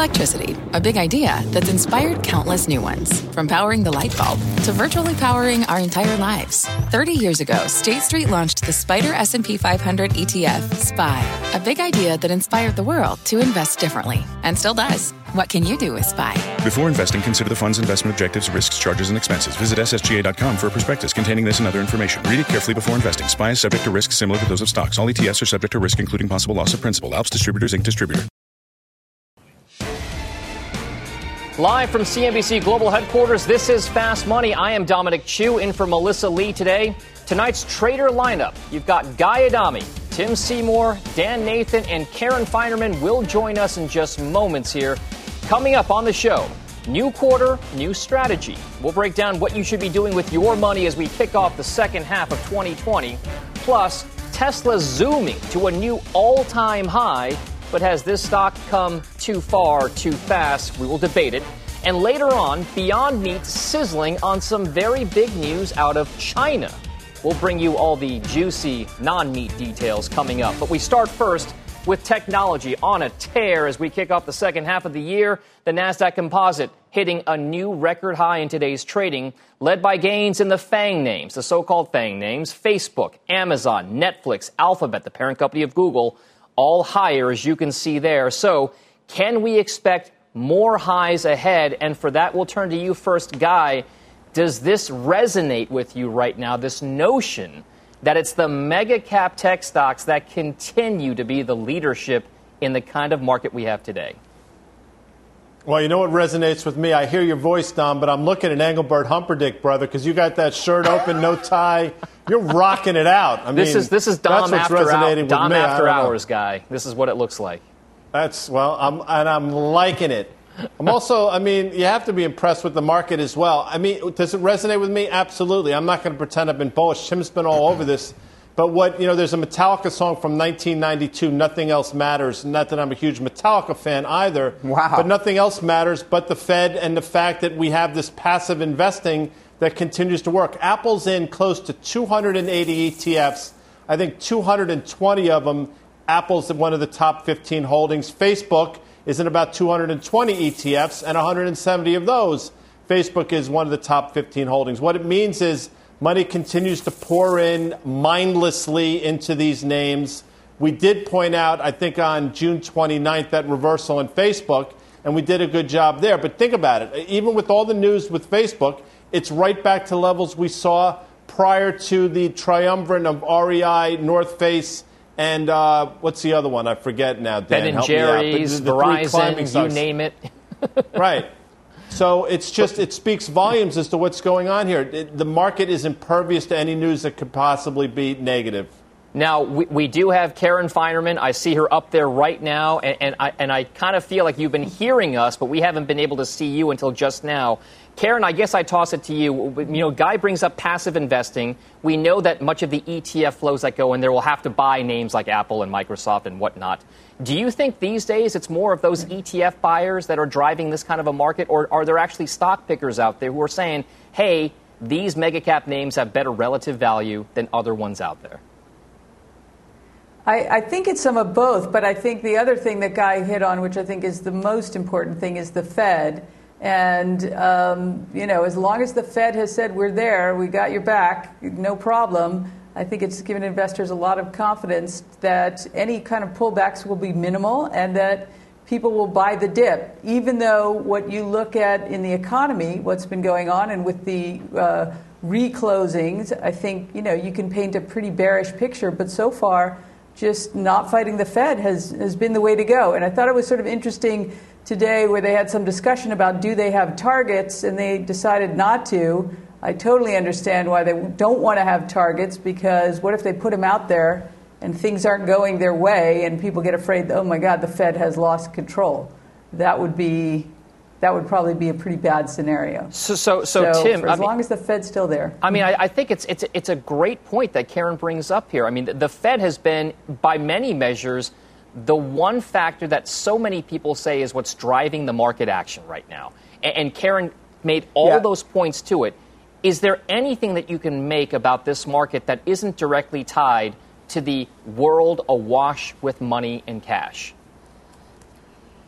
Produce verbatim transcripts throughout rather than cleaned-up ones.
Electricity, a big idea that's inspired countless new ones. From powering the light bulb to virtually powering our entire lives. thirty years ago, State Street launched the Spider S and P five hundred E T F, S P Y, a big idea that inspired the world to invest differently, and still does. What can you do with S P Y? Before investing, consider the fund's investment objectives, risks, charges, and expenses. Visit S S G A dot com for a prospectus containing this and other information. Read it carefully before investing. S P Y is subject to risks similar to those of stocks. All E T Fs are subject to risk, including possible loss of principal. Alps Distributors, Incorporated Distributor. Live from C N B C Global Headquarters, this is Fast Money. I am Dominic Chu, in for Melissa Lee today. Tonight's trader lineup, you've got Guy Adami, Tim Seymour, Dan Nathan, and Karen Feinerman will join us in just moments here. Coming up on the show, new quarter, new strategy. We'll break down what you should be doing with your money as we kick off the second half of twenty twenty. Plus, Tesla zooming to a new all-time high. But has this stock come too far, too fast? We will debate it. And later on, Beyond Meat sizzling on some very big news out of China. We'll bring you all the juicy non-meat details coming up. But we start first with technology on a tear as we kick off the second half of the year. The NASDAQ Composite hitting a new record high in today's trading, led by gains in the FANG names, the so-called FANG names, Facebook, Amazon, Netflix, Alphabet, the parent company of Google, all higher, as you can see there. So can we expect more highs ahead? And for that, we'll turn to you first, Guy. Does this resonate with you right now, this notion that it's the mega cap tech stocks that continue to be the leadership in the kind of market we have today? Well, you know what resonates with me? I hear your voice, Dom, but I'm looking at Engelbert Humperdinck, brother, because you got that shirt open, no tie. You're rocking it out. I mean, this is this is Dom after hours, Dom me. after hours, Guy. This is what it looks like. That's well, I'm and I'm liking it. I'm also, I mean, you have to be impressed with the market as well. I mean, does it resonate with me? Absolutely. I'm not going to pretend I've been bullish. Tim's been all over this. But what, you know, there's a Metallica song from nineteen ninety-two, Nothing Else Matters. Not that I'm a huge Metallica fan either. Wow. But nothing else matters but the Fed and the fact that we have this passive investing that continues to work. Apple's in close to two hundred eighty E T Fs. I think two hundred twenty of them, Apple's one of the top fifteen holdings. Facebook is in about two hundred twenty E T Fs, and one hundred seventy of those, Facebook is one of the top fifteen holdings. What it means is money continues to pour in mindlessly into these names. We did point out, I think, on June twenty-ninth, that reversal in Facebook, and we did a good job there. But think about it. Even with all the news with Facebook, it's right back to levels we saw prior to the triumvirate of R E I, North Face, and uh, what's the other one? I forget now. Dan, Ben and help Jerry's, me out. Verizon, you name it. Right. So it's just, it speaks volumes as to what's going on here. It, the market is impervious to any news that could possibly be negative. Now, we, we do have Karen Feinerman. I see her up there right now, and, and I, and I kind of feel like you've been hearing us, but we haven't been able to see you until just now. Karen, I guess I toss it to you. You know, Guy brings up passive investing. We know that much of the E T F flows that go in there will have to buy names like Apple and Microsoft and whatnot. Do you think these days it's more of those E T F buyers that are driving this kind of a market, or are there actually stock pickers out there who are saying, hey, these mega cap names have better relative value than other ones out there? I, I think it's some of both, but I think the other thing that Guy hit on, which I think is the most important thing, is the Fed. And, um, you know, as long as the Fed has said we're there, we got your back, no problem, I think it's given investors a lot of confidence that any kind of pullbacks will be minimal and that people will buy the dip, even though what you look at in the economy, what's been going on, and with the uh, reclosings, I think, you know, you can paint a pretty bearish picture. But so far, just not fighting the Fed has, has been the way to go. And I thought it was sort of interesting today where they had some discussion about do they have targets, and they decided not to. I totally understand why they don't want to have targets, because what if they put them out there and things aren't going their way and people get afraid, oh my God, the Fed has lost control? That would be that would probably be a pretty bad scenario. So, so, so, so Tim, for as I long mean, as the Fed's still there. I mean, I, I think it's it's it's a great point that Karen brings up here. I mean, the, the Fed has been, by many measures, the one factor that so many people say is what's driving the market action right now. And, and Karen made all yeah. those points to it. Is there anything that you can make about this market that isn't directly tied to the world awash with money and cash?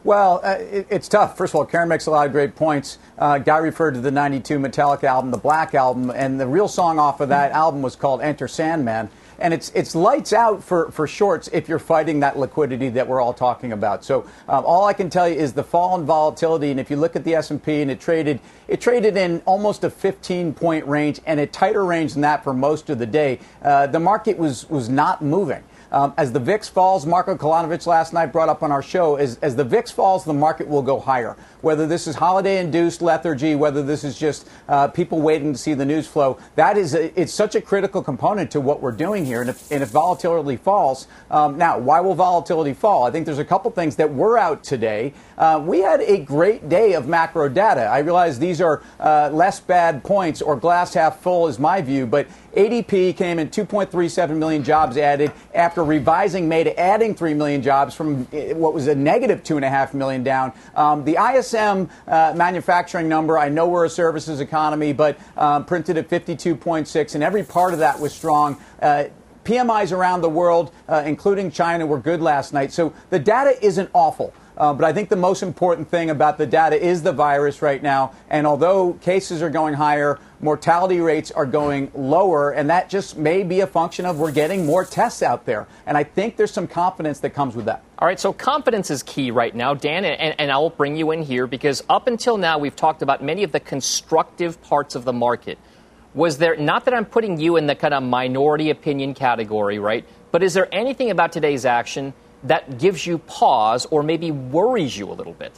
Well, uh, it, it's tough. First of all, Karen makes a lot of great points. Uh, Guy referred to the ninety-two Metallica album, the Black Album, and the real song off of that album was called Enter Sandman. And it's it's lights out for, for shorts if you're fighting that liquidity that we're all talking about. So um, all I can tell you is the fall in volatility. And if you look at the S and P, and it traded it traded in almost a fifteen point range and a tighter range than that for most of the day. Uh, the market was was not moving. Um, as the V I X falls, Marko Kolanovic last night brought up on our show, as, as the V I X falls, the market will go higher. Whether this is holiday-induced lethargy, whether this is just uh, people waiting to see the news flow, that is a, it's such a critical component to what we're doing here. And if, and if volatility falls, um, now, why will volatility fall? I think there's a couple things that were out today. Uh, we had a great day of macro data. I realize these are uh, less bad points, or glass half full is my view, but A D P came in two point three seven million jobs added after revising May to adding three million jobs from what was a negative two point five million down. Um, the I S M uh, manufacturing number, I know we're a services economy, but um, printed at fifty-two point six, and every part of that was strong. Uh, P M Is around the world, uh, including China, were good last night. So the data isn't awful. Uh, but I think the most important thing about the data is the virus right now. And although cases are going higher, mortality rates are going lower. And that just may be a function of we're getting more tests out there. And I think there's some confidence that comes with that. All right. So confidence is key right now, Dan. And, and I'll bring you in here because up until now, we've talked about many of the constructive parts of the market. Was there, not that I'm putting you in the kind of minority opinion category, right? But is there anything about today's action that gives you pause or maybe worries you a little bit?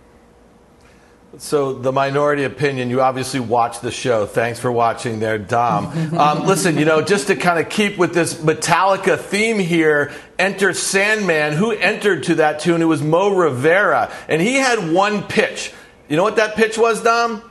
So the minority opinion, you obviously watch the show. Thanks for watching there, Dom. Um, listen, you know, just to kind of keep with this Metallica theme here, Enter Sandman. Who entered to that tune? It was Mo Rivera. And he had one pitch. You know what that pitch was, Dom?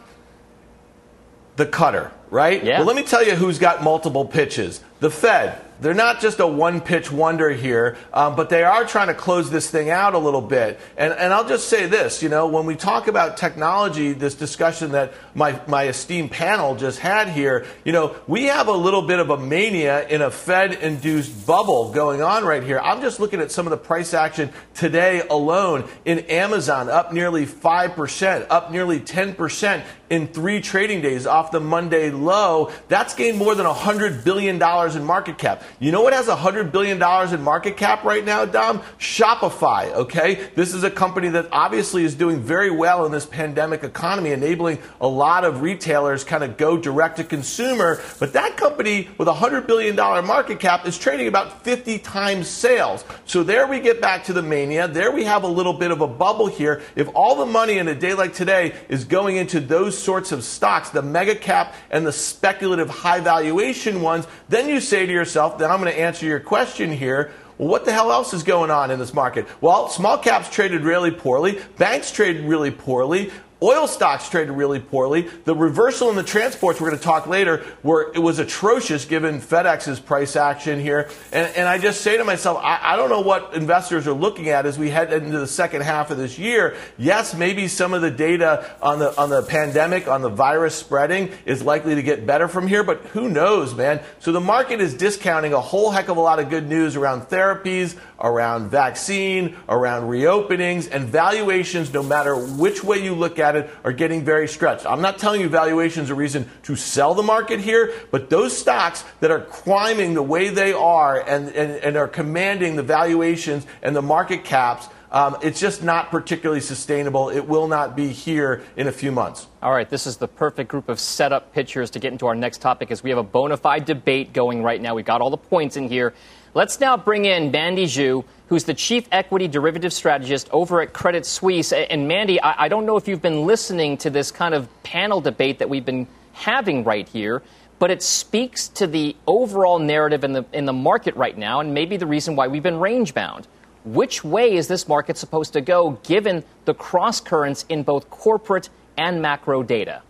The cutter, right? Yeah. Well, let me tell you who's got multiple pitches. The Fed. They're not just a one-pitch wonder here, um, but they are trying to close this thing out a little bit. And, and I'll just say this, you know, when we talk about technology, this discussion that my, my esteemed panel just had here, you know, we have a little bit of a mania in a Fed-induced bubble going on right here. I'm just looking at some of the price action today alone in Amazon, up nearly five percent, up nearly ten percent in three trading days off the Monday low. That's gained more than one hundred billion dollars in market cap. You know what has one hundred billion dollars in market cap right now, Dom? Shopify, okay? This is a company that obviously is doing very well in this pandemic economy, enabling a lot of retailers kind of go direct to consumer. But that company with a one hundred billion dollars market cap is trading about fifty times sales. So there we get back to the mania. There we have a little bit of a bubble here. If all the money in a day like today is going into those sorts of stocks, the mega cap and the speculative high valuation ones, then you say to yourself, then I'm going to answer your question here. Well, what the hell else is going on in this market? Well, small caps traded really poorly. Banks traded really poorly. Oil stocks traded really poorly. The reversal in the transports, we're going to talk later, where it was atrocious given FedEx's price action here. And, and I just say to myself, I, I don't know what investors are looking at as we head into the second half of this year. Yes, maybe some of the data on the on the pandemic, on the virus spreading is likely to get better from here, but who knows, man? So the market is discounting a whole heck of a lot of good news around therapies, around vaccine, around reopenings, and valuations, no matter which way you look at it, are getting very stretched. I'm not telling you valuations are a reason to sell the market here, but those stocks that are climbing the way they are and, and, and are commanding the valuations and the market caps, um, it's just not particularly sustainable. It will not be here in a few months. All right, this is the perfect group of setup pitchers to get into our next topic as we have a bona fide debate going right now. We've got all the points in here. Let's now bring in Mandy Zhu, who's the chief equity derivative strategist over at Credit Suisse. And Mandy, I, I don't know if you've been listening to this kind of panel debate that we've been having right here, but it speaks to the overall narrative in the in the market right now and maybe the reason why we've been range bound. Which way is this market supposed to go given the cross currents in both corporate and macro data?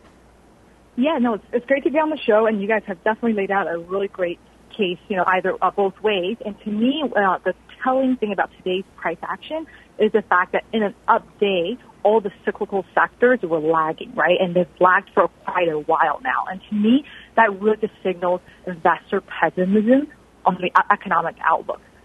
Yeah, no, it's, it's great to be on the show, and you guys have definitely laid out a really great case, you know, either uh, both ways. And to me, uh, the telling thing about today's price action is the fact that in an up day, all the cyclical sectors were lagging, right? And they've lagged for quite a while now. And to me, that really just signals investor pessimism on the economic outlook.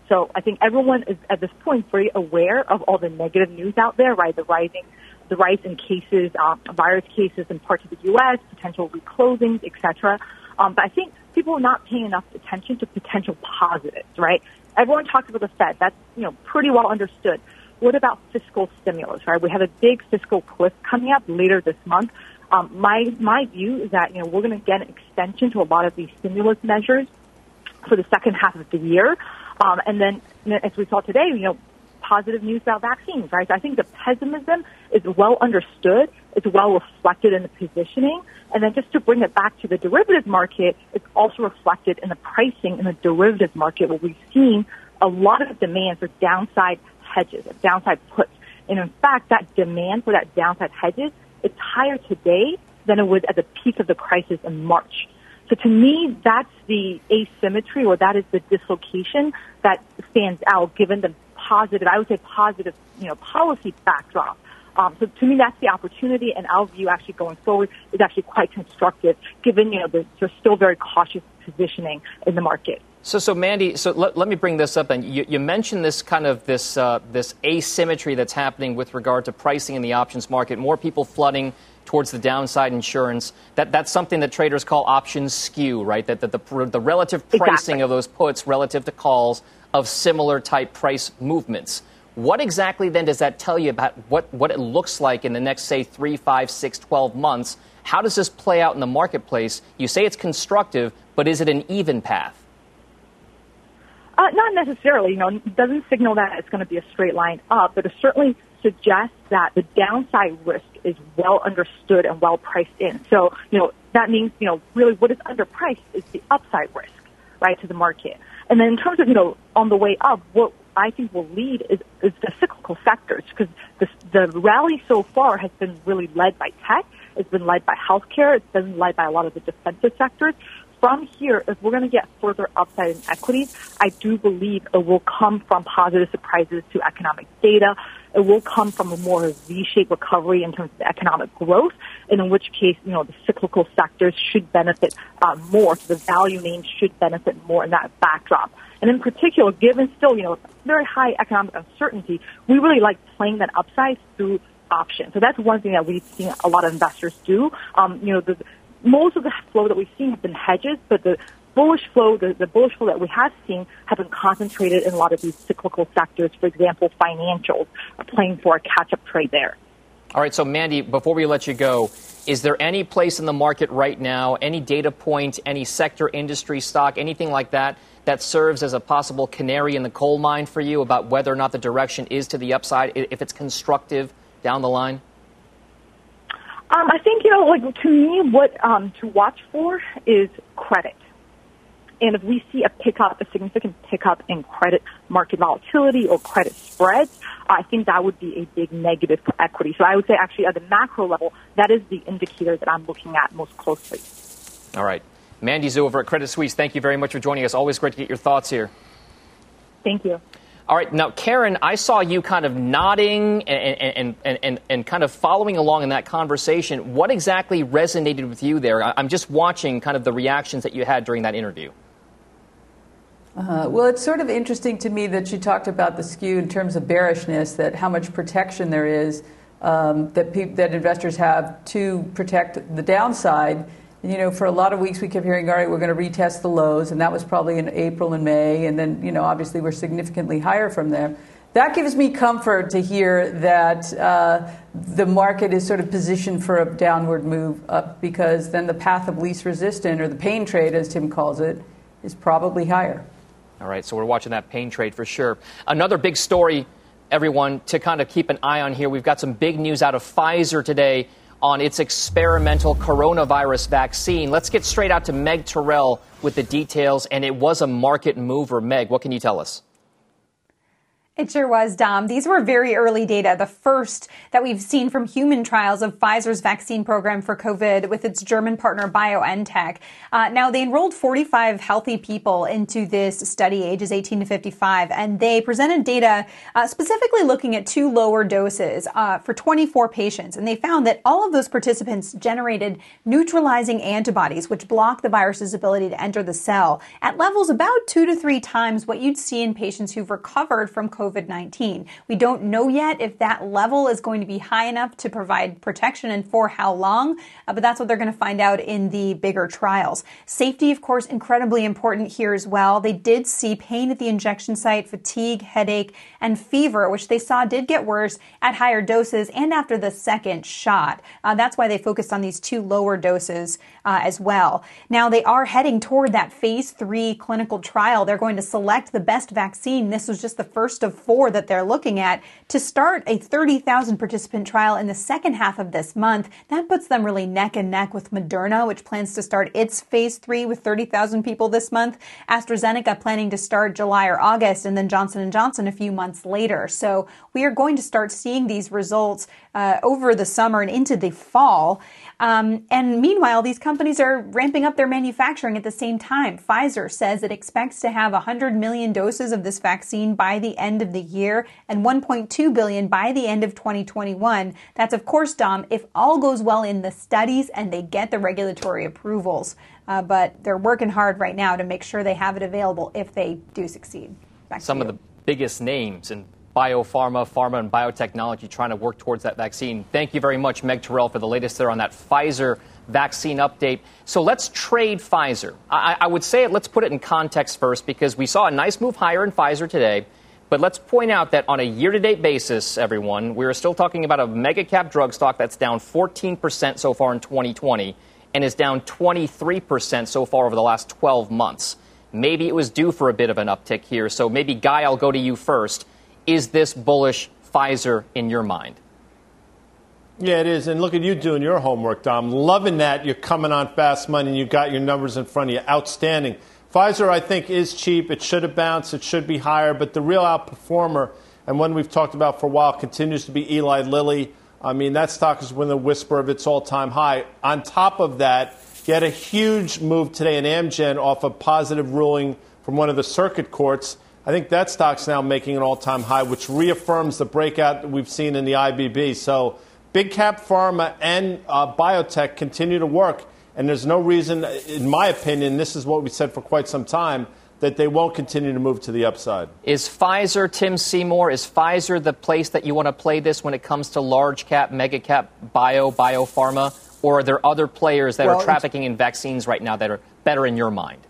So I think everyone is at this point very aware of all the negative news out there, right? The rising, the rise in cases, um, virus cases in parts of the U S, potential reclosings, et cetera. Um, but I think people are not paying enough attention to potential positives, right? Everyone talks about the Fed. That's, you know, pretty well understood. What about fiscal stimulus, right? We have a big fiscal cliff coming up later this month. Um, my my view is that, you know, we're going to get an extension to a lot of these stimulus measures for the second half of the year. Um, and then, you know, as we saw today, you know, positive news about vaccines, right? So I think the pessimism is well understood. It's well reflected in the positioning. And then just to bring it back to the derivative market, it's also reflected in the pricing in the derivative market, where we've seen a lot of demand for downside hedges, downside puts. And in fact, that demand for that downside hedges is higher today than it was at the peak of the crisis in March. So to me, that's the asymmetry, or that is the dislocation that stands out given the positive, I would say positive, you know, policy backdrop. Um, so to me, that's the opportunity, and our view actually going forward is actually quite constructive, given, you know, there's, there's still very cautious positioning in the market. So, so Mandy, so let, let me bring this up. And you, you mentioned this kind of this uh, this asymmetry that's happening with regard to pricing in the options market. More people flooding towards the downside insurance. That that's something that traders call options skew, right? That, that the the relative pricing exactly. of those puts relative to calls of similar type price movements. What exactly then does that tell you about what, what it looks like in the next, say, three, five, six, twelve months? How does this play out in the marketplace? You say it's constructive, but is it an even path? Uh, not necessarily. You know, it doesn't signal that it's going to be a straight line up, but it certainly suggests that the downside risk is well understood and well priced in. So, you know, that means, you know, really what is underpriced is the upside risk, right, to the market. And then in terms of, you know, on the way up, what I think will lead is, is the cyclical sectors, because the, the rally so far has been really led by tech. It's been led by healthcare. It's been led by a lot of the defensive sectors. From here, if we're going to get further upside in equities, I do believe it will come from positive surprises to economic data. It will come from a more V-shaped recovery in terms of economic growth, and in which case, you know, the cyclical sectors should benefit uh, more. So the value names should benefit more in that backdrop. And in particular, given still, you know, very high economic uncertainty, we really like playing that upside through options. So that's one thing that we've seen a lot of investors do. Um, you know, the most of the flow that we've seen have been hedges, but the bullish flow, the, the bullish flow that we have seen have been concentrated in a lot of these cyclical sectors. For example, financials are playing for a catch-up trade there. All right, so Mandy, before we let you go, is there any place in the market right now, any data point, any sector, industry, stock, anything like that, that serves as a possible canary in the coal mine for you about whether or not the direction is to the upside, if it's constructive down the line? Um, I think, you know, like, to me, what um, to watch for is credit. And if we see a pickup, a significant pickup in credit market volatility or credit spreads, I think that would be a big negative for equity. So I would say, actually, at the macro level, that is the indicator that I'm looking at most closely. All right. Mandy Zhu over at Credit Suisse, thank you very much for joining us. Always great to get your thoughts here. Thank you. All right. Now, Karen, I saw you kind of nodding and, and, and, and, and kind of following along in that conversation. What exactly resonated with you there? I'm just watching kind of the reactions that you had during that interview. Uh, well, it's sort of interesting to me that you talked about the skew in terms of bearishness, that how much protection there is um, that pe- that investors have to protect the downside. You know, for a lot of weeks we kept hearing, all right, we're going to retest the lows, and that was probably in April and May, and then, you know, obviously we're significantly higher from there. That gives me comfort to hear that uh, the market is sort of positioned for a downward move up, because then the path of least resistance, or the pain trade, as Tim calls it, is probably higher. All right, so we're watching that pain trade for sure. Another big story, everyone, to kind of keep an eye on here. We've got some big news out of Pfizer today on its experimental coronavirus vaccine. Let's get straight out to Meg Terrell with the details, and it was a market mover. Meg, what can you tell us? It sure was, Dom. These were very early data, the first that we've seen from human trials of Pfizer's vaccine program for COVID with its German partner BioNTech. Uh, now, they enrolled forty-five healthy people into this study, ages eighteen to fifty-five, and they presented data uh, specifically looking at two lower doses uh, for twenty-four patients. And they found that all of those participants generated neutralizing antibodies, which block the virus's ability to enter the cell at levels about two to three times what you'd see in patients who've recovered from COVID nineteen. We don't know yet if that level is going to be high enough to provide protection and for how long, uh, but that's what they're going to find out in the bigger trials. Safety, of course, incredibly important here as well. They did see pain at the injection site, fatigue, headache, and fever, which they saw did get worse at higher doses and after the second shot. Uh, that's why they focused on these two lower doses uh, as well. Now, they are heading toward that phase three clinical trial. They're going to select the best vaccine. This was just the first of four that they're looking at to start a thirty thousand participant trial in the second half of this month. That puts them really neck and neck with Moderna, which plans to start its phase three with thirty thousand people this month. AstraZeneca planning to start July or August, and then Johnson and Johnson a few months later. So we are going to start seeing these results uh, over the summer and into the fall. Um, and meanwhile, these companies are ramping up their manufacturing at the same time. Pfizer says it expects to have one hundred million doses of this vaccine by the end of the year and one point two billion by the end of twenty twenty-one. That's, of course, Dom, if all goes well in the studies and they get the regulatory approvals. Uh, but they're working hard right now to make sure they have it available if they do succeed. Back Some of the biggest names in biopharma, pharma, and biotechnology trying to work towards that vaccine. Thank you very much, Meg Terrell, for the latest there on that Pfizer vaccine update. So let's trade Pfizer. I, I would say it, let's put it in context first, because we saw a nice move higher in Pfizer today. But let's point out that on a year-to-date basis, everyone, we're still talking about a mega-cap drug stock that's down fourteen percent so far in twenty twenty and is down twenty-three percent so far over the last twelve months. Maybe it was due for a bit of an uptick here. So maybe, Guy, I'll go to you first. Is this bullish Pfizer in your mind? Yeah, it is. And look at you doing your homework, Dom. Loving that you're coming on Fast Money and you got your numbers in front of you. Outstanding. Pfizer, I think, is cheap. It should have bounced. It should be higher. But the real outperformer, and one we've talked about for a while, continues to be Eli Lilly. I mean, that stock is within the whisper of its all-time high. On top of that, you had a huge move today in Amgen off a positive ruling from one of the circuit courts. I think that stock's now making an all-time high, which reaffirms the breakout that we've seen in the I B B. So big cap pharma and uh, biotech continue to work. And there's no reason, in my opinion, this is what we said for quite some time, that they won't continue to move to the upside. Is Pfizer, Tim Seymour, is Pfizer the place that you want to play this when it comes to large cap, mega cap, bio, biopharma? Or are there other players that well, are trafficking in vaccines right now that are better in your mind?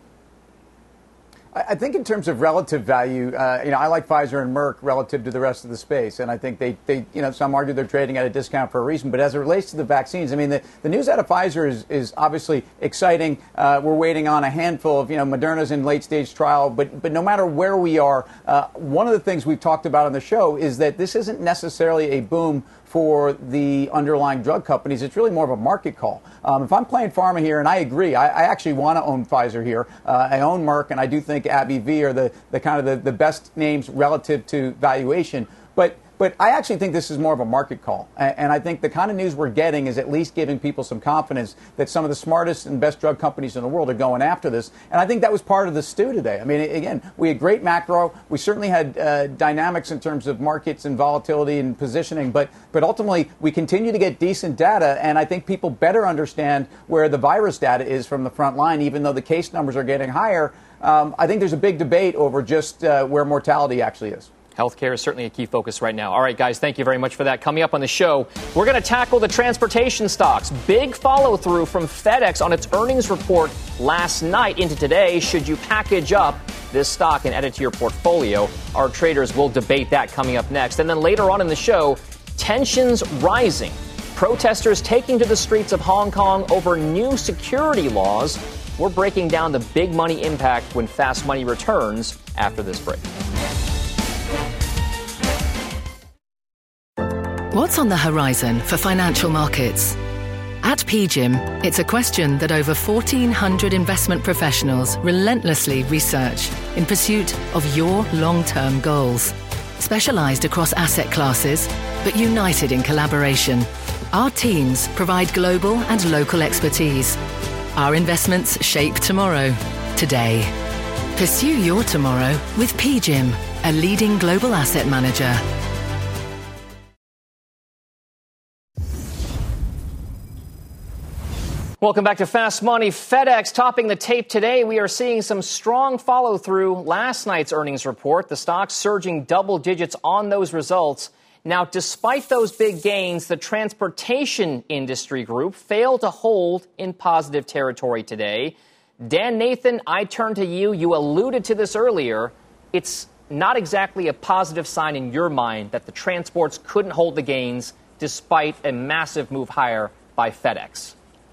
I think in terms of relative value, uh, you know, I like Pfizer and Merck relative to the rest of the space. And I think they, they, you know, some argue they're trading at a discount for a reason. But as it relates to the vaccines, I mean, the, the news out of Pfizer is, is obviously exciting. Uh, we're waiting on a handful of, you know, Moderna's in late stage trial. But, but no matter where we are, uh, one of the things we've talked about on the show is that this isn't necessarily a boom for the underlying drug companies. It's really more of a market call. Um, if I'm playing pharma here, and I agree, I, I actually want to own Pfizer here. Uh, I own Merck, and I do think AbbVie are the, the kind of the, the best names relative to valuation. But But I actually think this is more of a market call. And I think the kind of news we're getting is at least giving people some confidence that some of the smartest and best drug companies in the world are going after this. And I think that was part of the stew today. I mean, again, we had great macro. We certainly had uh, dynamics in terms of markets and volatility and positioning. But, but ultimately, we continue to get decent data. And I think people better understand where the virus data is from the front line, even though the case numbers are getting higher. Um, I think there's a big debate over just uh, where mortality actually is. Healthcare is certainly a key focus right now. All right, guys, thank you very much for that. Coming up on the show, we're going to tackle the transportation stocks. Big follow-through from FedEx on its earnings report last night into today. Should you package up this stock and add it to your portfolio? Our traders will debate that coming up next. And then later on in the show, tensions rising. Protesters taking to the streets of Hong Kong over new security laws. We're breaking down the big money impact when Fast Money returns after this break. What's on the horizon for financial markets? At P G I M, it's a question that over fourteen hundred investment professionals relentlessly research in pursuit of your long-term goals. Specialized across asset classes, but united in collaboration, our teams provide global and local expertise. Our investments shape tomorrow, today. Pursue your tomorrow with P G I M, a leading global asset manager. Welcome back to Fast Money. FedEx topping the tape today. We are seeing some strong follow through last night's earnings report. The stock surging double digits on those results. Now, despite those big gains, the transportation industry group failed to hold in positive territory today. Dan Nathan, I turn to you. You alluded to this earlier. It's not exactly a positive sign in your mind that the transports couldn't hold the gains despite a massive move higher by FedEx.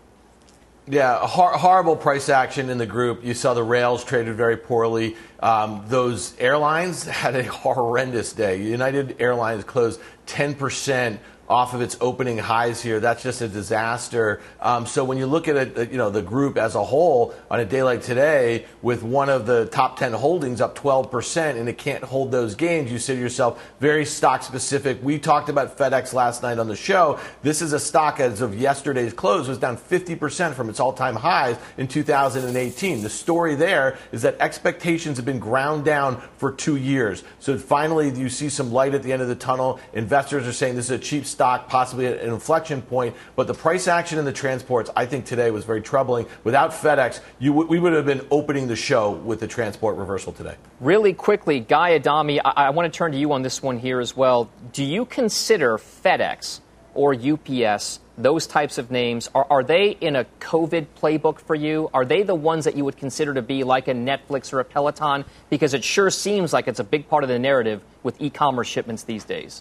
Yeah, hor- horrible price action in the group. You saw the rails traded very poorly. Um, those airlines had a horrendous day. United Airlines closed ten percent off of its opening highs here. That's just a disaster. Um, so when you look at it, you know, the group as a whole on a day like today with one of the top ten holdings up twelve percent and it can't hold those gains, you say to yourself, very stock specific. We talked about FedEx last night on the show. This is a stock as of yesterday's close was down fifty percent from its all-time highs in two thousand eighteen. The story there is that expectations have been ground down for two years. So finally you see some light at the end of the tunnel. Investors are saying this is a cheap stock, possibly at an inflection point, but the price action in the transports, I think today was very troubling. Without FedEx, you w- we would have been opening the show with the transport reversal today. Really quickly, Guy Adami, I, I want to turn to you on this one here as well. Do you consider FedEx or U P S, those types of names, are, are they in a COVID playbook for you? Are they the ones that you would consider to be like a Netflix or a Peloton? Because it sure seems like it's a big part of the narrative with e-commerce shipments these days.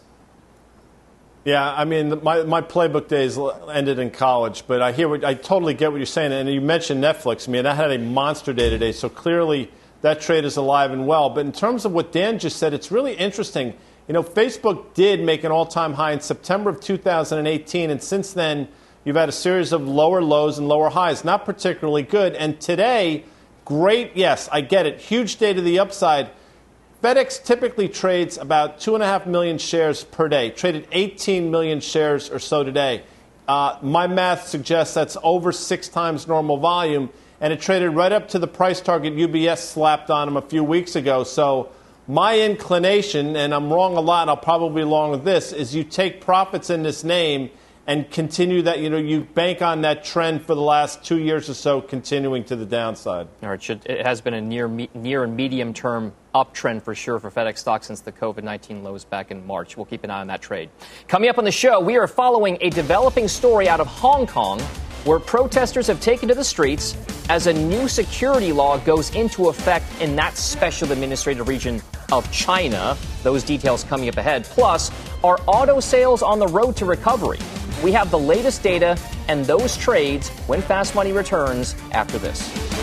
Yeah, I mean, my, my playbook days ended in college, but I hear what, I totally get what you're saying. And you mentioned Netflix. I mean, that had a monster day today, so clearly that trade is alive and well. But in terms of what Dan just said, it's really interesting. You know, Facebook did make an all-time high in September of two thousand eighteen, and since then you've had a series of lower lows and lower highs, not particularly good. And today, great, yes, I get it, huge day to the upside. FedEx typically trades about two and a half million shares per day, traded eighteen million shares or so today. Uh, my math suggests that's over six times normal volume, and it traded right up to the price target U B S slapped on them a few weeks ago. So my inclination, and I'm wrong a lot, I'll probably be wrong with this, is you take profits in this name and continue that, you know, you bank on that trend for the last two years or so, continuing to the downside. All right, should, it has been a near near and medium term uptrend for sure for FedEx stock since the COVID nineteen lows back in March. We'll keep an eye on that trade. Coming up on the show, we are following a developing story out of Hong Kong where protesters have taken to the streets as a new security law goes into effect in that special administrative region of China. Those details coming up ahead. Plus, are auto sales on the road to recovery? We have the latest data and those trades when Fast Money returns after this.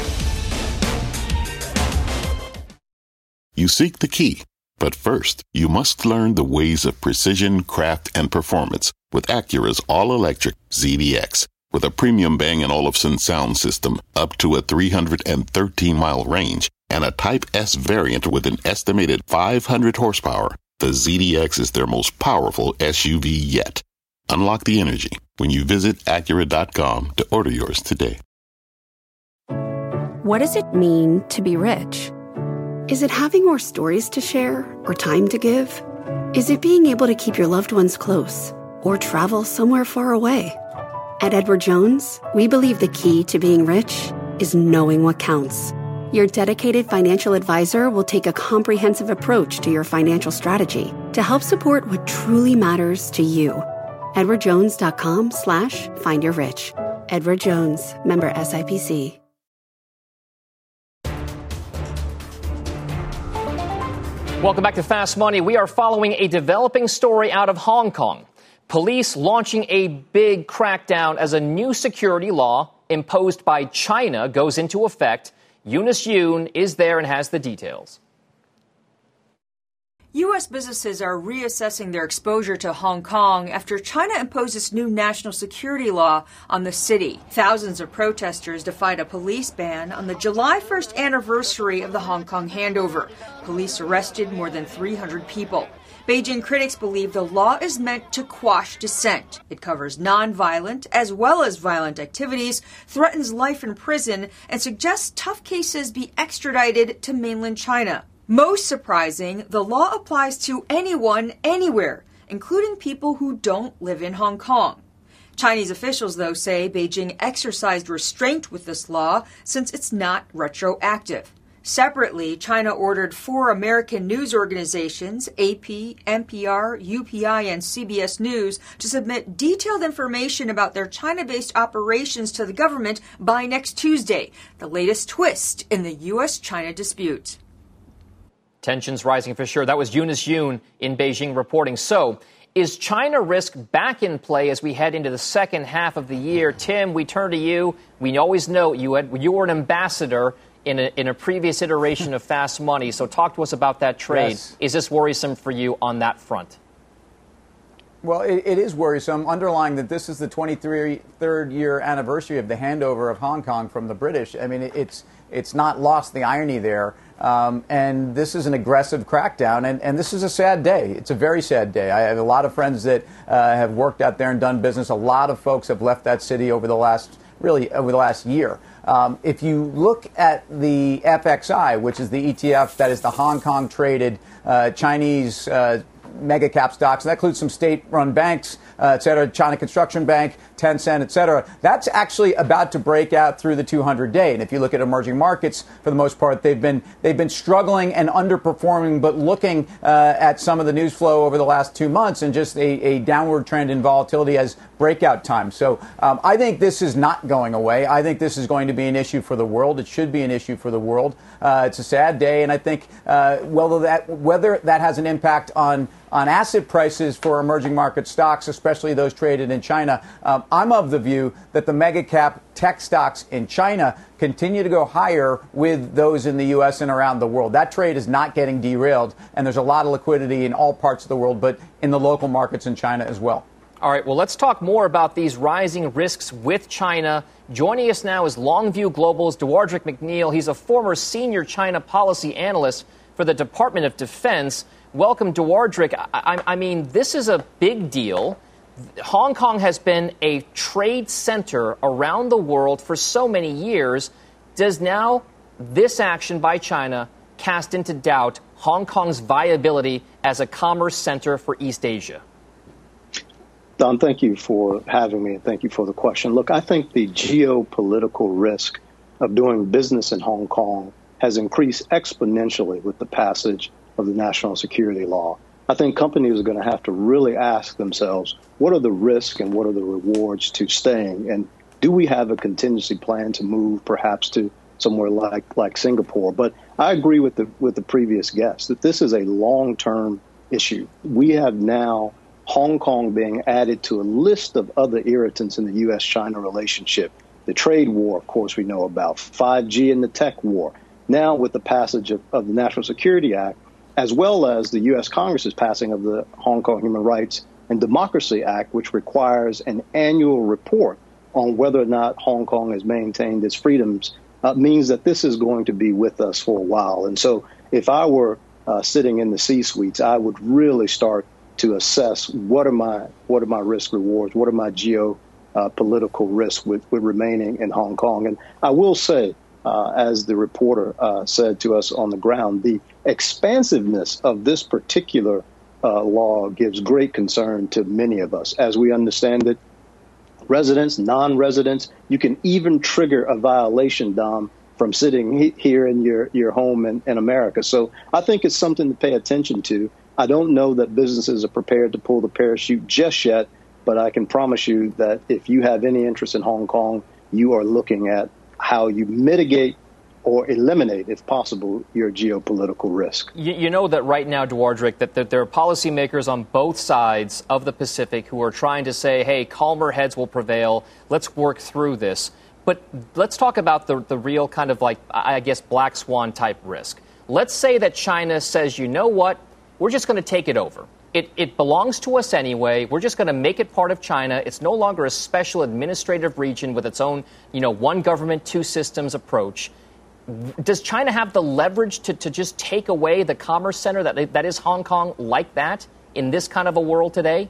You seek the key, but first, you must learn the ways of precision, craft, and performance with Acura's all-electric Z D X. With a premium Bang and Olufsen sound system up to a three hundred thirteen mile range and a Type S variant with an estimated five hundred horsepower, the Z D X is their most powerful S U V yet. Unlock the energy when you visit Acura dot com to order yours today. What does it mean to be rich? Is it having more stories to share or time to give? Is it being able to keep your loved ones close or travel somewhere far away? At Edward Jones, we believe the key to being rich is knowing what counts. Your dedicated financial advisor will take a comprehensive approach to your financial strategy to help support what truly matters to you. Edward Jones dot com slash find your rich. Edward Jones, member S I P C. Welcome back to Fast Money. We are following a developing story out of Hong Kong. Police launching a big crackdown as a new security law imposed by China goes into effect. Eunice Yoon is there and has the details. U S businesses are reassessing their exposure to Hong Kong after China imposed its new national security law on the city. Thousands of protesters defied a police ban on the July first anniversary of the Hong Kong handover. Police arrested more than three hundred people. Beijing critics believe the law is meant to quash dissent. It covers nonviolent as well as violent activities, threatens life in prison, and suggests tough cases be extradited to mainland China. Most surprising, the law applies to anyone, anywhere, including people who don't live in Hong Kong. Chinese officials, though, say Beijing exercised restraint with this law since it's not retroactive. Separately, China ordered four American news organizations, A P, N P R, U P I, and C B S News, to submit detailed information about their China-based operations to the government by next Tuesday, the latest twist in the U S China dispute. Tensions rising for sure. That was Eunice Yoon in Beijing reporting. So, is China risk back in play as we head into the second half of the year? Tim, we turn to you. We always know you had you were an ambassador in a, in a previous iteration of Fast Money. So talk to us about that trade. Yes. Is this worrisome for you on that front? Well, it, it is worrisome, underlying that this is the twenty-third year anniversary of the handover of Hong Kong from the British. I mean, it, it's it's not lost, the irony there. Um, and this is an aggressive crackdown, and, and this is a sad day. It's a very sad day. I have a lot of friends that uh, have worked out there and done business. A lot of folks have left that city over the last, really, over the last year. Um, if you look at the F X I, which is the E T F that is the Hong Kong traded uh, Chinese uh, mega cap stocks, and that includes some state-run banks, uh, et cetera, China Construction Bank, Tencent, et cetera. That's actually about to break out through the two hundred day. And if you look at emerging markets, for the most part, they've been they've been struggling and underperforming, but looking uh, at some of the news flow over the last two months and just a, a downward trend in volatility as breakout time. So um, I think this is not going away. I think this is going to be an issue for the world. It should be an issue for the world. Uh, it's a sad day, and I think uh, whether that whether that has an impact on on asset prices for emerging market stocks, especially those traded in China, um, I'm of the view that the mega cap tech stocks in China continue to go higher with those in the U S and around the world. That trade is not getting derailed, and there's a lot of liquidity in all parts of the world, but in the local markets in China as well. All right, well, let's talk more about these rising risks with China. Joining us now is Longview Global's Dewardric McNeil. He's a former senior China policy analyst for the Department of Defense. Welcome, Dewardric. I, I mean, this is a big deal. Hong Kong has been a trade center around the world for so many years. Does now this action by China cast into doubt Hong Kong's viability as a commerce center for East Asia? Don, thank you for having me, and thank you for the question. Look, I think the geopolitical risk of doing business in Hong Kong has increased exponentially with the passage of the national security law. I think companies are going to have to really ask themselves, what are the risks and what are the rewards to staying? And do we have a contingency plan to move perhaps to somewhere like, like Singapore? But I agree with the with the previous guest that this is a long-term issue. We have now Hong Kong being added to a list of other irritants in the U S China relationship. The trade war, of course, we know about, five G and the tech war. Now with the passage of, of the National Security Act, as well as the U S Congress's passing of the Hong Kong Human Rights and Democracy Act, which requires an annual report on whether or not Hong Kong has maintained its freedoms, uh, means that this is going to be with us for a while. And so if I were uh, sitting in the C-suites, I would really start to assess what are my what are my risk rewards, what are my geopolitical uh, risks with, with remaining in Hong Kong. And I will say, uh, as the reporter uh, said to us on the ground, the expansiveness of this particular uh, law gives great concern to many of us. As we understand it, residents, non-residents, you can even trigger a violation, Dom, from sitting he- here in your, your home in, in America. So I think it's something to pay attention to. I don't know that businesses are prepared to pull the parachute just yet, but I can promise you that if you have any interest in Hong Kong, you are looking at how you mitigate or eliminate, if possible, your geopolitical risk. You, you know that right now, Dewardric, that, that there are policymakers on both sides of the Pacific who are trying to say, hey, calmer heads will prevail. Let's work through this. But let's talk about the, the real kind of like, I guess, black swan type risk. Let's say that China says, you know what, we're just going to take it over. It, it belongs to us anyway. We're just going to make it part of China. It's no longer a special administrative region with its own, you know, one government, two systems approach. Does China have the leverage to, to just take away the commerce center that that is Hong Kong like that in this kind of a world today?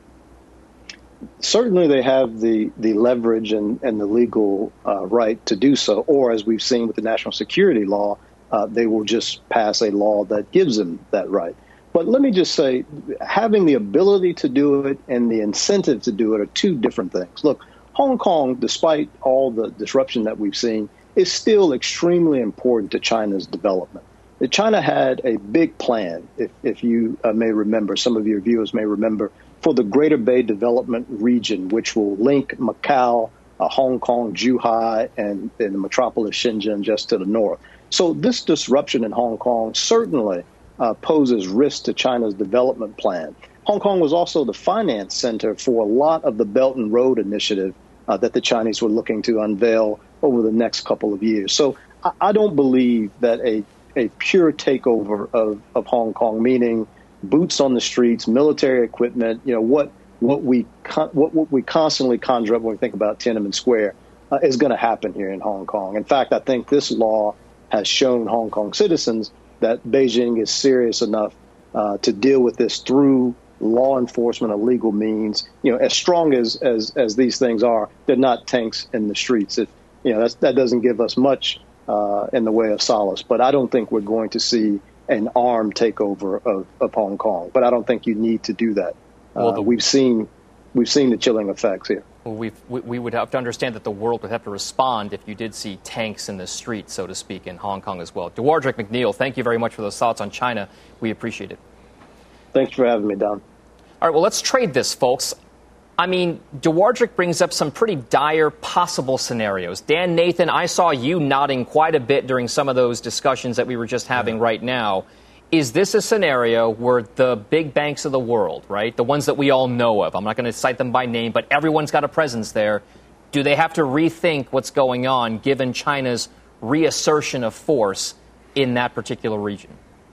Certainly they have the, the leverage and, and the legal uh, right to do so. Or, as we've seen with the national security law, uh, they will just pass a law that gives them that right. But let me just say, having the ability to do it and the incentive to do it are two different things. Look, Hong Kong, despite all the disruption that we've seen, is still extremely important to China's development. China had a big plan, if, if you uh, may remember, some of your viewers may remember, for the Greater Bay Development Region, which will link Macau, uh, Hong Kong, Zhuhai, and, and the metropolis Shenzhen just to the north. So this disruption in Hong Kong certainly uh, poses risk to China's development plan. Hong Kong was also the finance center for a lot of the Belt and Road Initiative uh, that the Chinese were looking to unveil over the next couple of years. So I, I don't believe that a, a pure takeover of, of Hong Kong, meaning boots on the streets, military equipment, you know, what what we con- what, what we constantly conjure up when we think about Tiananmen Square, uh, is going to happen here in Hong Kong. In fact, I think this law has shown Hong Kong citizens that Beijing is serious enough uh, to deal with this through law enforcement and legal means. You know, as strong as, as, as these things are, they're not tanks in the streets. If, you know, that's, that doesn't give us much uh, in the way of solace. But I don't think we're going to see an armed takeover of, of Hong Kong. But I don't think you need to do that. Uh, well, the, we've seen we've seen the chilling effects here. Well, we've, we we would have to understand that the world would have to respond if you did see tanks in the street, so to speak, in Hong Kong as well. Dewardric McNeil, thank you very much for those thoughts on China. We appreciate it. Thanks for having me, Don. All right, well, let's trade this, folks. I mean, Dewardric brings up some pretty dire possible scenarios. Dan Nathan, I saw you nodding quite a bit during some of those discussions that we were just having yeah. right now. Is this a scenario where the big banks of the world, right, the ones that we all know of, I'm not going to cite them by name, but everyone's got a presence there, do they have to rethink what's going on given China's reassertion of force in that particular region?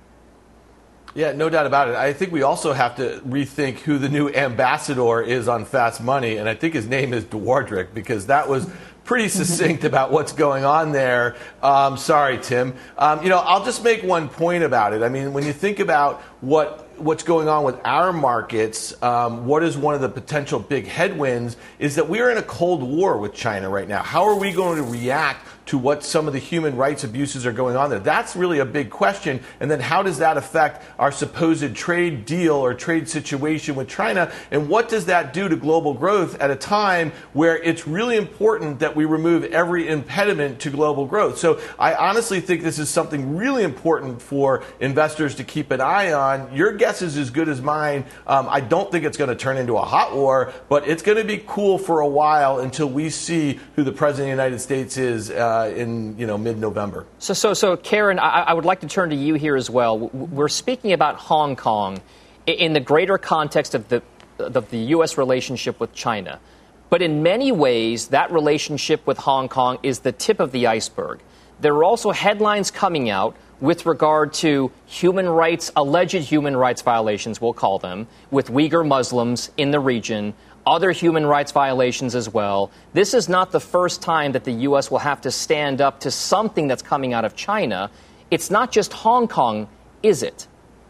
Yeah, no doubt about it. I think we also have to rethink who the new ambassador is on Fast Money, and I think his name is Dewardric, because that was pretty succinct about what's going on there. Um, sorry, Tim. Um, you know, I'll just make one point about it. I mean, when you think about what what's going on with our markets, um, what is one of the potential big headwinds is that we are in a Cold War with China right now. How are we going to react to what some of the human rights abuses are going on there? That's really a big question. And then how does that affect our supposed trade deal or trade situation with China? And what does that do to global growth at a time where it's really important that we remove every impediment to global growth? So I honestly think this is something really important for investors to keep an eye on. Your guess is as good as mine. Um, I don't think it's going to turn into a hot war, but it's going to be cool for a while until we see who the president of the United States is uh, in, you know, mid-November. So, so, so, Karen, I, I would like to turn to you here as well. We're speaking about Hong Kong in the greater context of the of the U S relationship with China, but in many ways, that relationship with Hong Kong is the tip of the iceberg. There are also headlines coming out with regard to human rights, alleged human rights violations, we'll call them, with Uyghur Muslims in the region, other human rights violations as well. This is not the first time that the U S will have to stand up to something that's coming out of China. It's not just Hong Kong, is it?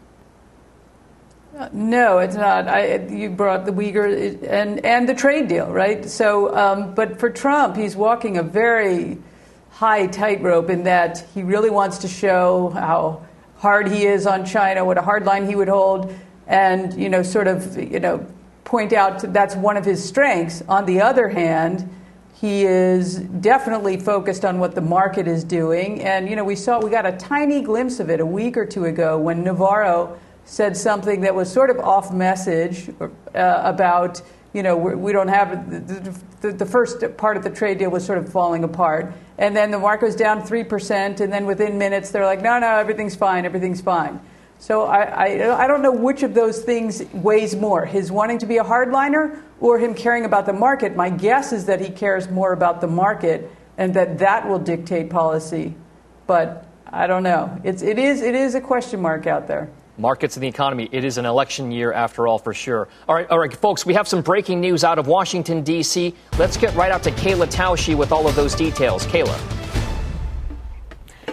No, it's not. I, you brought the Uyghur and, and the trade deal, right? So, um, but for Trump, he's walking a very high tightrope in that he really wants to show how hard he is on China, what a hard line he would hold, and, you know, sort of, you know, point out that's one of his strengths. On the other hand, he is definitely focused on what the market is doing. And, you know, we saw, we got a tiny glimpse of it a week or two ago when Navarro said something that was sort of off message uh, about, you know, we, we don't have, the, the, the first part of the trade deal was sort of falling apart. And then the market was down three percent. And then within minutes, they're like, no, no, everything's fine, everything's fine. So I, I, I don't know which of those things weighs more, his wanting to be a hardliner or him caring about the market. My guess is that he cares more about the market and that that will dictate policy. But I don't know. It's, it is, it is a question mark out there. Markets and the economy. It is an election year after all, for sure. All right, all right, folks, we have some breaking news out of Washington, D C. Let's get right out to Kayla Tausche with all of those details. Kayla.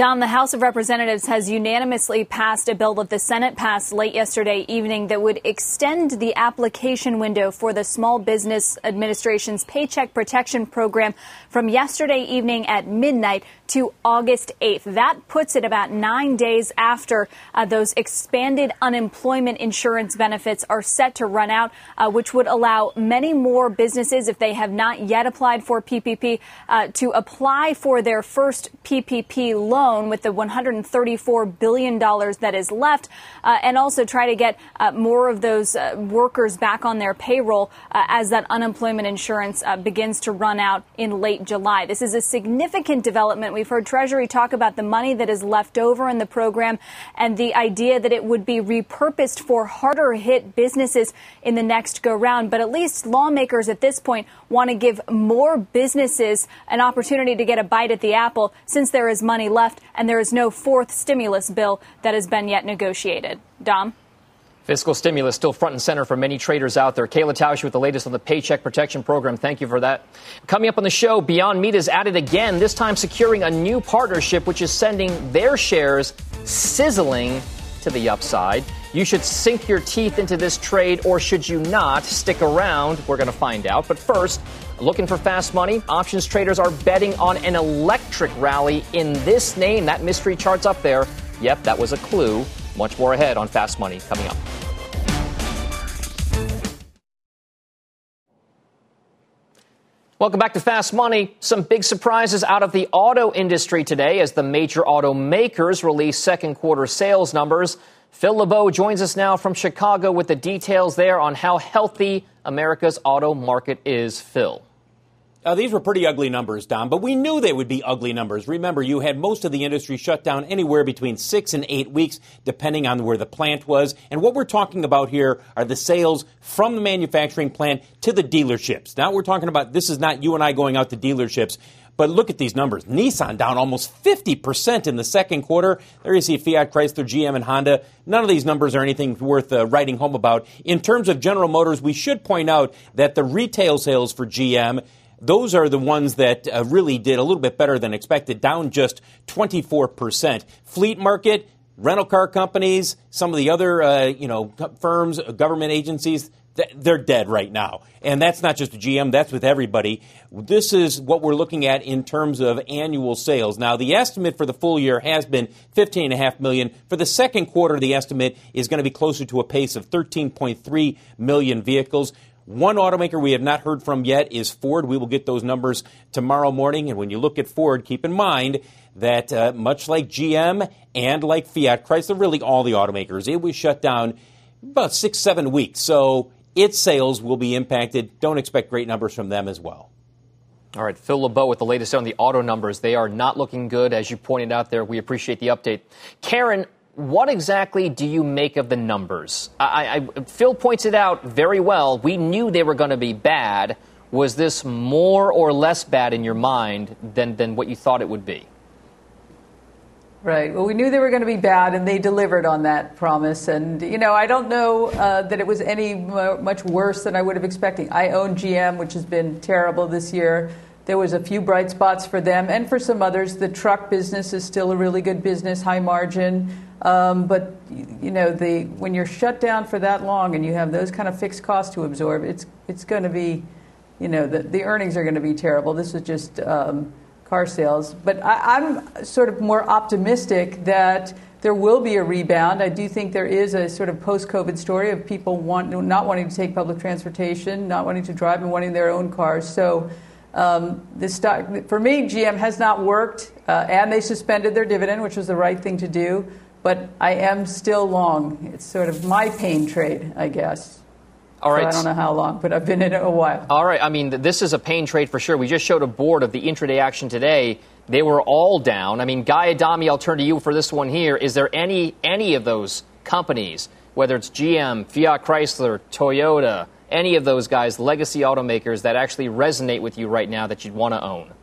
Dom, the House of Representatives has unanimously passed a bill that the Senate passed late yesterday evening that would extend the application window for the Small Business Administration's Paycheck Protection Program from yesterday evening at midnight to August eighth. That puts it about nine days after uh, those expanded unemployment insurance benefits are set to run out, uh, which would allow many more businesses, if they have not yet applied for P P P, uh, to apply for their first P P P loan with the one hundred thirty-four billion dollars that is left, uh, and also try to get uh, more of those uh, workers back on their payroll uh, as that unemployment insurance uh, begins to run out in late July. This is a significant development. We've heard Treasury talk about the money that is left over in the program and the idea that it would be repurposed for harder hit businesses in the next go round. But at least lawmakers at this point want to give more businesses an opportunity to get a bite at the apple, since there is money left and there is no fourth stimulus bill that has been yet negotiated. Dom? Fiscal stimulus still front and center for many traders out there. Kayla Tausche with the latest on the Paycheck Protection Program. Thank you for that. Coming up on the show, Beyond Meat is at it again, this time securing a new partnership which is sending their shares sizzling to the upside. You should sink your teeth into this trade, or should you not? Stick around. We're going to find out. But first, looking for fast money? Options traders are betting on an electric rally in this name. That mystery chart's up there. Yep, that was a clue. Much more ahead on Fast Money coming up. Welcome back to Fast Money. Some big surprises out of the auto industry today as the major automakers release second quarter sales numbers. Phil LeBeau joins us now from Chicago with the details there on how healthy America's auto market is. Phil. Uh, these were pretty ugly numbers, Dom, but we knew they would be ugly numbers. Remember, you had most of the industry shut down anywhere between six and eight weeks, depending on where the plant was. And what we're talking about here are the sales from the manufacturing plant to the dealerships. Now we're talking about, this is not you and I going out to dealerships, but look at these numbers. Nissan down almost fifty percent in the second quarter. There you see Fiat, Chrysler, G M, and Honda. None of these numbers are anything worth uh, writing home about. In terms of General Motors, we should point out that the retail sales for G M, those are the ones that uh, really did a little bit better than expected, down just twenty-four percent. Fleet market, rental car companies, some of the other uh, you know firms, government agencies, they're dead right now. And that's not just G M, that's with everybody. This is what we're looking at in terms of annual sales. Now, the estimate for the full year has been fifteen point five million dollars. For the second quarter, the estimate is going to be closer to a pace of thirteen point three million vehicles. One automaker we have not heard from yet is Ford. We will get those numbers tomorrow morning. And when you look at Ford, keep in mind that uh, much like G M and like Fiat, Chrysler, really all the automakers, it was shut down about six, seven weeks. So its sales will be impacted. Don't expect great numbers from them as well. All right, Phil LeBeau with the latest on the auto numbers. They are not looking good, as you pointed out there. We appreciate the update. Karen, what exactly do you make of the numbers? I, I, Phil points it out very well. We knew they were going to be bad. Was this more or less bad in your mind than, than what you thought it would be? Right. Well, we knew they were going to be bad, and they delivered on that promise. And, you know, I don't know uh, that it was any m- much worse than I would have expected. I own G M, which has been terrible this year. There was a few bright spots for them and for some others. The truck business is still a really good business, high margin. Um, but, you know, the when you're shut down for that long and you have those kind of fixed costs to absorb, it's it's going to be, you know, the, the earnings are going to be terrible. This is just um, car sales. But I, I'm sort of more optimistic that there will be a rebound. I do think there is a sort of post-COVID story of people want, not wanting to take public transportation, not wanting to drive and wanting their own cars. So um, this stock, for me, G M has not worked, uh, and they suspended their dividend, which was the right thing to do. But I am still long. It's sort of my pain trade, I guess. All right. So I don't know how long, but I've been in it a while. All right. I mean, this is a pain trade for sure. We just showed a board of the intraday action today. They were all down. I mean, Guy Adami, I'll turn to you for this one here. Is there any any of those companies, whether it's G M, Fiat Chrysler, Toyota, any of those guys, legacy automakers, that actually resonate with you right now that you'd want to own?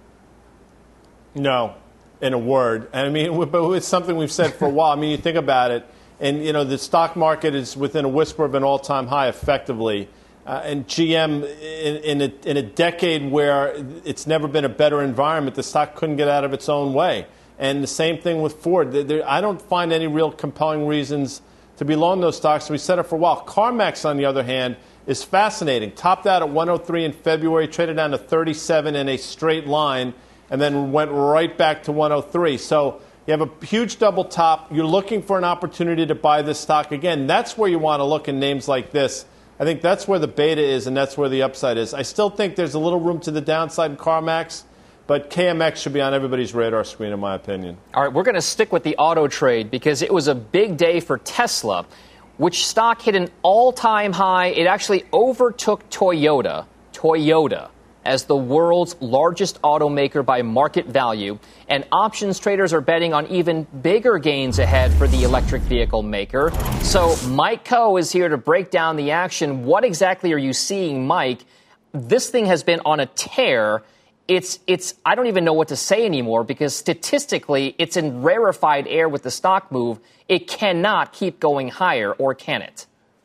No. In a word. I mean, but it's something we've said for a while. I mean, you think about it, and, you know, the stock market is within a whisper of an all-time high effectively. Uh, and G M, in, in, a, in a decade where it's never been a better environment, the stock couldn't get out of its own way. And the same thing with Ford. There, I don't find any real compelling reasons to be long those stocks. We said it for a while. CarMax, on the other hand, is fascinating. Topped out at one oh three in February, traded down to thirty-seven in a straight line, and then went right back to one oh three. So you have a huge double top. You're looking for an opportunity to buy this stock again. That's where you want to look in names like this. I think that's where the beta is, and that's where the upside is. I still think there's a little room to the downside in CarMax, but K M X should be on everybody's radar screen, in my opinion. All right, we're going to stick with the auto trade because it was a big day for Tesla, which stock hit an all-time high. It actually overtook Toyota, Toyota, as the world's largest automaker by market value. And options traders are betting on even bigger gains ahead for the electric vehicle maker. So Mike Coe is here to break down the action. What exactly are you seeing, Mike? This thing has been on a tear. It's, it's, I don't even know what to say anymore because statistically it's in rarefied air with the stock move. It cannot keep going higher, or can it?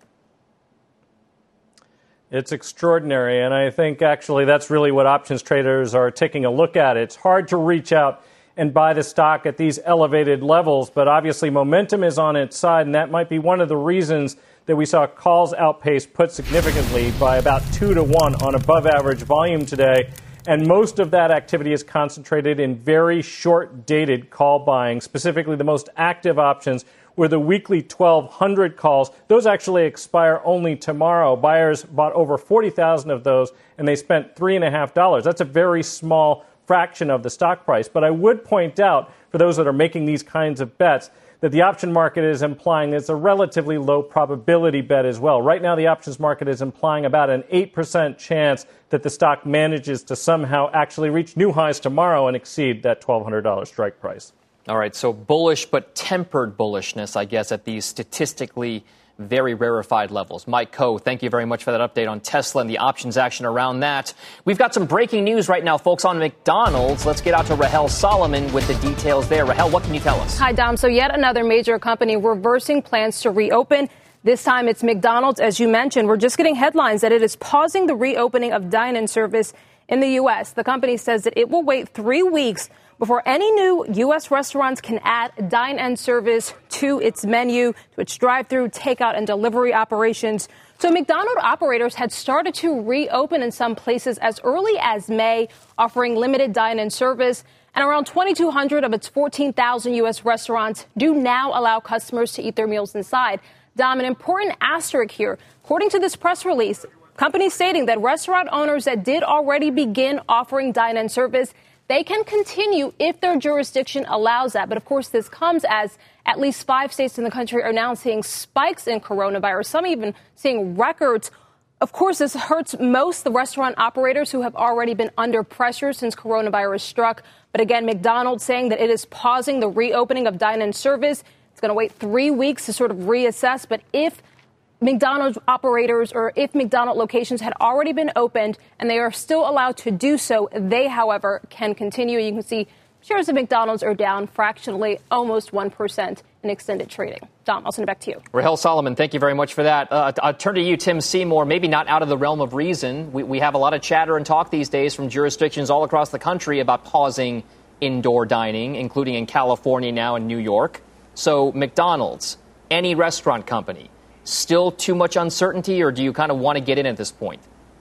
It's extraordinary, and I think actually that's really what options traders are taking a look at. It's hard to reach out and buy the stock at these elevated levels, but obviously momentum is on its side, and that might be one of the reasons that we saw calls outpace put significantly by about two to one on above average volume today. And most of that activity is concentrated in very short-dated call buying, specifically the most active options were the weekly twelve hundred calls. Those actually expire only tomorrow. Buyers bought over forty thousand of those, and they spent three point five dollars. That's a very small fraction of the stock price. But I would point out, for those that are making these kinds of bets, that the option market is implying it's a relatively low probability bet as well. Right now, the options market is implying about an eight percent chance that the stock manages to somehow actually reach new highs tomorrow and exceed that twelve hundred dollars strike price. All right, so bullish but tempered bullishness, I guess, at these statistically very rarefied levels. Mike Coe, thank you very much for that update on Tesla and the options action around that. We've got some breaking news right now, folks, on McDonald's. Let's get out to Rahel Solomon with the details there. Rahel, what can you tell us? Hi, Dom. So yet another major company reversing plans to reopen. This time it's McDonald's, as you mentioned. We're just getting headlines that it is pausing the reopening of dine-in service in the U S. The company says that it will wait three weeks before any new U S restaurants can add dine-in service to its menu, to its drive-through, takeout, and delivery operations. So McDonald's operators had started to reopen in some places as early as May, offering limited dine-in service. And around twenty-two hundred of its fourteen thousand U S restaurants do now allow customers to eat their meals inside. Dom, an important asterisk here. According to this press release, companies stating that restaurant owners that did already begin offering dine-in service, they can continue if their jurisdiction allows that. But of course, this comes as at least five states in the country are now seeing spikes in coronavirus, some even seeing records. Of course, this hurts most the restaurant operators who have already been under pressure since coronavirus struck. But again, McDonald's saying that it is pausing the reopening of dine-in service. It's going to wait three weeks to sort of reassess. But if McDonald's operators or if McDonald's locations had already been opened and they are still allowed to do so, they, however, can continue. You can see shares of McDonald's are down fractionally, almost one percent in extended trading. Dom, I'll send it back to you. Rahel Solomon, thank you very much for that. Uh, I'll turn to you, Tim Seymour, maybe not out of the realm of reason. We, we have a lot of chatter and talk these days from jurisdictions all across the country about pausing indoor dining, including in California now and New York. So McDonald's, any restaurant company, still too much uncertainty, or do you kind of want to get in at this point?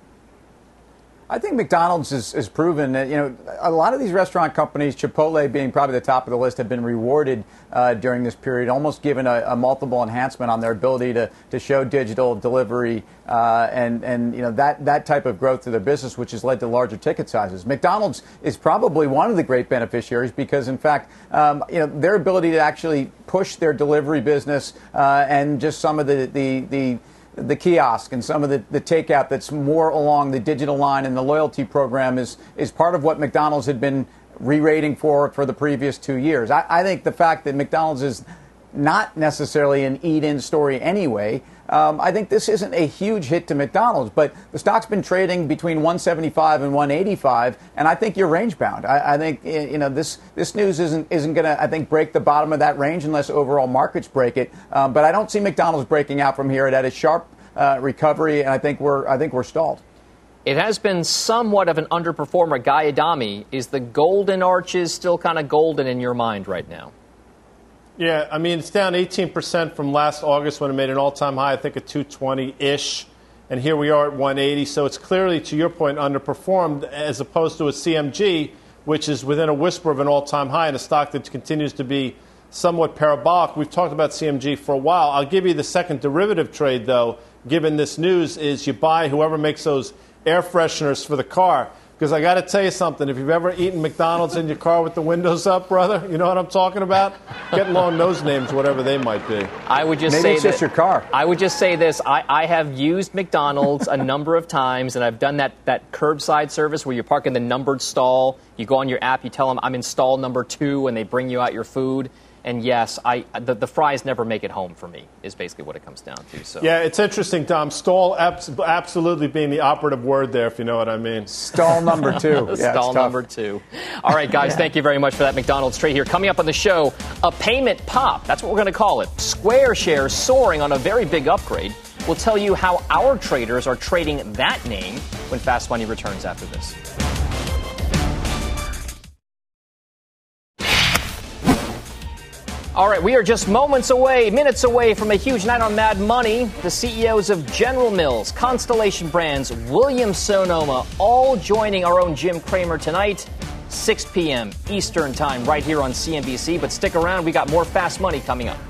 I think McDonald's is, is proven that, you know, a lot of these restaurant companies, Chipotle being probably the top of the list, have been rewarded uh, during this period, almost given a, a multiple enhancement on their ability to, to show digital delivery uh, and, and, you know, that, that type of growth to their business, which has led to larger ticket sizes. McDonald's is probably one of the great beneficiaries because, in fact, um, you know, their ability to actually push their delivery business uh, and just some of the, the, the the kiosk and some of the, the takeout that's more along the digital line and the loyalty program is, is part of what McDonald's had been re-rating for for the previous two years. I, I think the fact that McDonald's is not necessarily an eat-in story anyway, um, I think this isn't a huge hit to McDonald's, but the stock's been trading between one seventy-five and one eighty-five, and I think you're range bound. I, I think you know this this news isn't isn't going to I think break the bottom of that range unless overall markets break it. Um, but I don't see McDonald's breaking out from here. It had a sharp uh, recovery, and I think we're I think we're stalled. It has been somewhat of an underperformer. Guy Adami, is the golden arches still kind of golden in your mind right now? Yeah, I mean, it's down eighteen percent from last August when it made an all-time high, I think, at two twenty-ish. And here we are at one eighty. So it's clearly, to your point, underperformed as opposed to a C M G, which is within a whisper of an all-time high and a stock that continues to be somewhat parabolic. We've talked about C M G for a while. I'll give you the second derivative trade, though, given this news, is you buy whoever makes those air fresheners for the car. Because I got to tell you something. If you've ever eaten McDonald's in your car with the windows up, brother, you know what I'm talking about? Get along those names, whatever they might be. I would just Maybe say it's that, just your car. I would just say this. I, I have used McDonald's a number of times, and I've done that, that curbside service where you park in the numbered stall. You go on your app, you tell them, I'm in stall number two, and they bring you out your food. And yes, I the, the fries never make it home for me, is basically what it comes down to. So yeah, it's interesting, Tom. Stall abs- absolutely being the operative word there, if you know what I mean. Stall number two. Yeah, Stall number two. All right, guys, yeah. Thank you very much for that McDonald's trade here. Coming up on the show, a payment pop. That's what we're going to call it. Square shares soaring on a very big upgrade. We'll tell you how our traders are trading that name when Fast Money returns after this. All right, we are just moments away, minutes away from a huge night on Mad Money. The C E Os of General Mills, Constellation Brands, Williams-Sonoma, all joining our own Jim Cramer tonight, six p.m. Eastern Time, right here on C N B C. But stick around, we got more Fast Money coming up.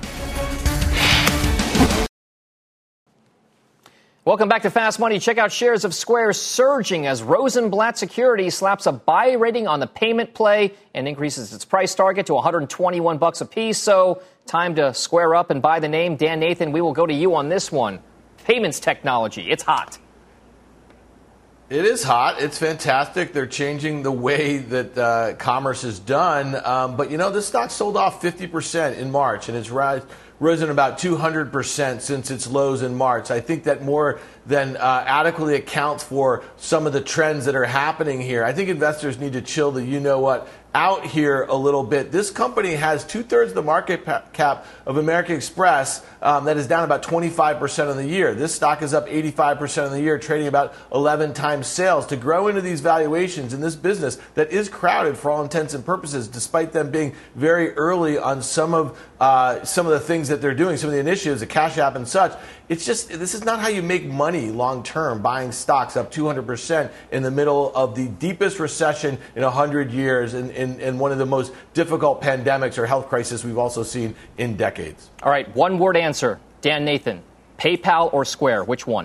Welcome back to Fast Money. Check out shares of Square surging as Rosenblatt Securities slaps a buy rating on the payment play and increases its price target to one hundred twenty-one bucks a piece. So time to square up and buy the name. Dan Nathan, we will go to you on this one. Payments technology, it's hot. It is hot. It's fantastic. They're changing the way that uh, commerce is done. Um, but, you know, this stock sold off fifty percent in March, and it's rise, risen about two hundred percent since its lows in March. I think that more than uh, adequately accounts for some of the trends that are happening here. I think investors need to chill the you-know-what out here a little bit. This company has two-thirds of the market cap of American Express. Um, that is down about twenty-five percent on the year. This stock is up eighty-five percent on the year, trading about eleven times sales. To grow into these valuations in this business that is crowded for all intents and purposes, despite them being very early on some of uh, some of the things that they're doing, some of the initiatives, the Cash App and such, it's just, this is not how you make money long term, buying stocks up two hundred percent in the middle of the deepest recession in one hundred years and in, in, in one of the most difficult pandemics or health crises we've also seen in decades. All right, one word answer. Dan Nathan, PayPal or Square, which one?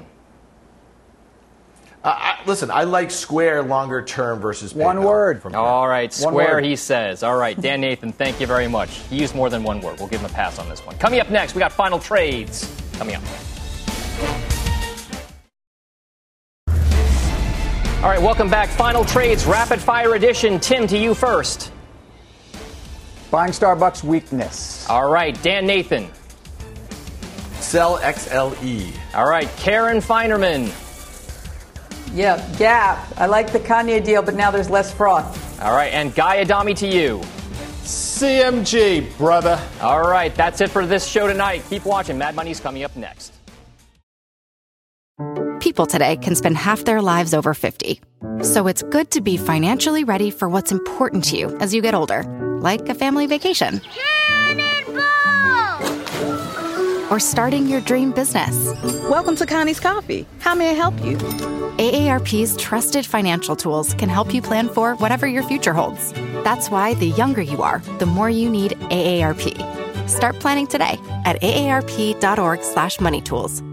Uh, I, listen, I like Square longer term versus PayPal. One word. From All right, Square, word. he says. All right, Dan Nathan, thank you very much. He used more than one word. We'll give him a pass on this one. Coming up next, we got final trades. Coming up. All right, welcome back. Final trades, rapid fire edition. Tim, to you first. Buying Starbucks weakness. All right, Dan Nathan. Sell X L E. All right, Karen Feinerman. Yeah, Gap. I like the Kanye deal, but now there's less froth. All right, and Guy Adami to you. C M G, brother. All right, that's it for this show tonight. Keep watching. Mad Money's coming up next. People today can spend half their lives over fifty. So it's good to be financially ready for what's important to you as you get older, like a family vacation. Or starting your dream business. Welcome to Connie's Coffee. How may I help you? A A R P's trusted financial tools can help you plan for whatever your future holds. That's why the younger you are, the more you need A A R P. Start planning today at aarp.org slash money tools.